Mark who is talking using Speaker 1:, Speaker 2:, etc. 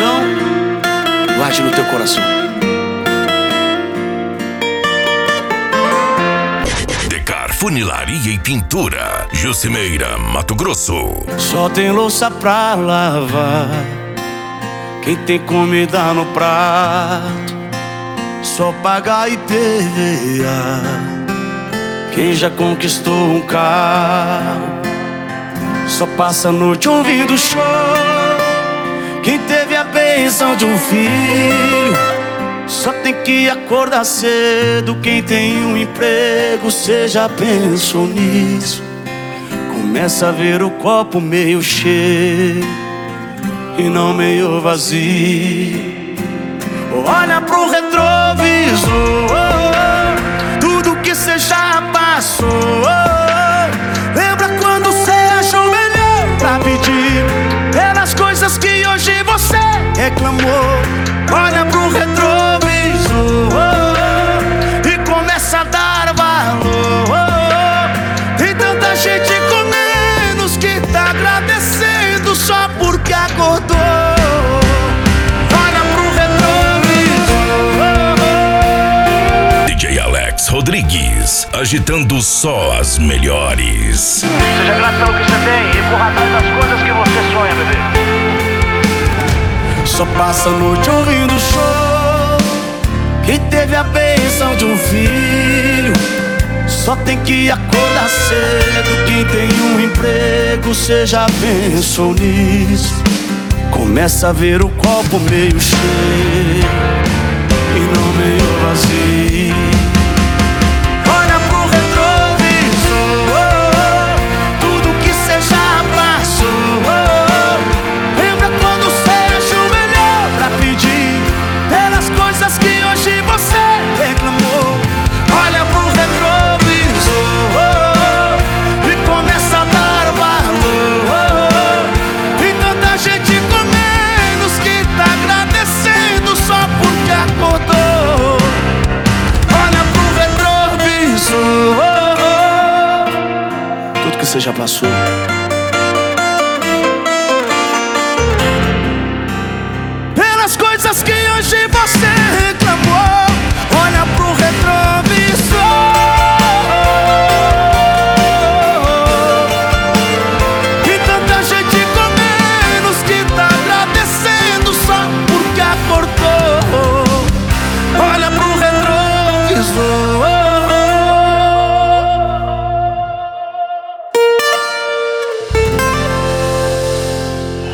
Speaker 1: gratidão, guarde no teu coração.
Speaker 2: Decar Funilaria e Pintura, Jucimeira, Mato Grosso.
Speaker 1: Só tem louça pra lavar, quem tem comida no prato, só paga IPVA, quem já conquistou um carro, só passa a noite ouvindo choro. Quem teve a bênção de um filho, só tem que acordar cedo. Quem tem um emprego, cê já pensou nisso? Começa a ver o copo meio cheio e não meio vazio. Olha pro retrovisor, tudo que cê já passou. Lembra quando cê ajoelhou pra pedir pelas coisas que hoje você reclamou? Olha pro retrovisor e começa a dar valor. Tem tanta gente com menos que tá agradecendo só porque acordou. Olha pro retrovisor.
Speaker 2: DJ Alex Rodrigues, agitando só as melhores.
Speaker 3: Seja grato pelo que você tem e corra atrás das coisas que você sonha, bebê.
Speaker 1: Só passa a noite ouvindo show. Quem teve a bênção de um filho, só tem que acordar cedo. Quem tem um emprego, cê já pensou nisso? Começa a ver o copo meio cheio e não meio vazio. Olha pro retrovisor, tudo que cê já passou. Lembra quando cê ajoelhou pra pedir pelas coisas que hoje você reclamou? Olha pro retrovisor e começa a dar valor. Tem tanta gente com menos que tá agradecendo só porque acordou. Olha pro retrovisor, tudo que você já passou.